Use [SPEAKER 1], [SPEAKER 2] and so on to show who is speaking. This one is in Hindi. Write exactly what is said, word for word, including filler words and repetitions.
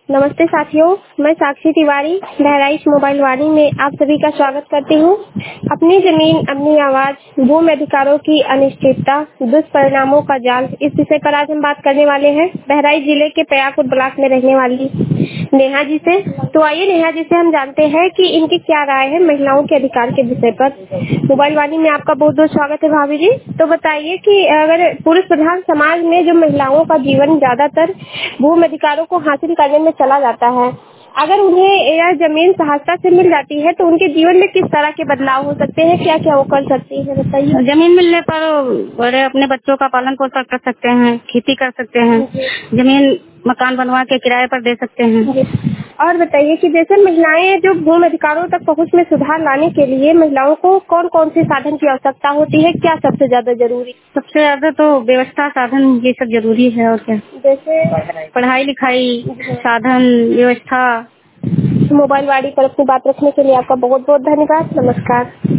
[SPEAKER 1] नमस्ते साथियों, मैं साक्षी तिवारी बहराइच मोबाइल वाणी में आप सभी का स्वागत करती हूँ। अपनी जमीन अपनी आवाज, भूमि अधिकारों की अनिश्चितता, दुष्परिणामों का जाल, इस विषय पर आज हम बात करने वाले हैं बहराइच जिले के पयाकुट ब्लॉक में रहने वाली नेहा जी से। तो आइए नेहा जी से हम जानते हैं कि इनकी क्या राय है महिलाओं के अधिकार के विषय पर। मोबाइल वाणी में आपका बहुत बहुत स्वागत है भाभी जी। तो बताइए कि अगर पुरुष प्रधान समाज में जो महिलाओं का जीवन ज्यादातर भूमि अधिकारों को हासिल करने में चला जाता है, अगर उन्हें यह जमीन सहजता से मिल जाती है तो उनके जीवन में किस तरह के बदलाव हो सकते हैं, क्या क्या वो कर सकती है, बताइए।
[SPEAKER 2] जमीन मिलने पर बड़े अपने बच्चों का पालन पोषण कर सकते हैं, खेती कर सकते हैं, जमीन मकान बनवा के किराए पर दे सकते हैं।
[SPEAKER 1] और बताइए कि जैसे महिलाएं जो भूमि अधिकारों तक पहुंच में सुधार लाने के लिए महिलाओं को कौन कौन से साधन की आवश्यकता होती है, क्या सबसे ज्यादा जरूरी?
[SPEAKER 2] सबसे ज्यादा तो व्यवस्था साधन ये सब जरूरी है। और क्या,
[SPEAKER 1] जैसे
[SPEAKER 2] पढ़ाई लिखाई, साधन, व्यवस्था।
[SPEAKER 1] मोबाइल वाणी पर अपनी बात रखने के लिए आपका बहुत बहुत धन्यवाद। नमस्कार।